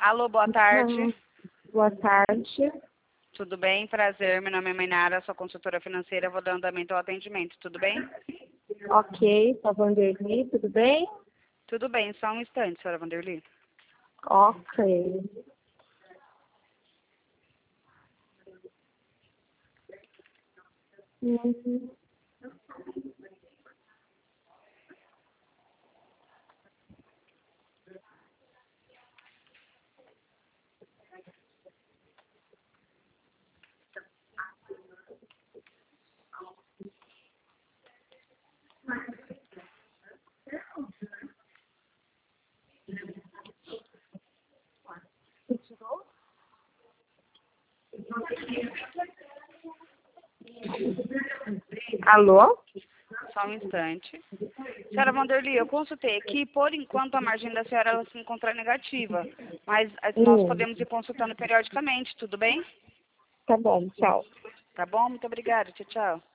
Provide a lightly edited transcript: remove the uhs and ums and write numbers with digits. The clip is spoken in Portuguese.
Alô, boa tarde. Boa tarde. Tudo bem? Prazer. Meu nome é Mainara, sou consultora financeira. Vou dar andamento ao atendimento. Tudo bem? Ok, sou a Vanderly, tudo bem? Tudo bem. Só um instante, senhora Vanderly. Ok. Uhum. Alô? Só um instante. Senhora Vanderly, eu consultei aqui. Por enquanto, a margem da senhora ela se encontra negativa. Mas nós podemos ir consultando periodicamente. Tudo bem? Tá bom, tchau. Tá bom? Muito obrigada. Tchau, tchau.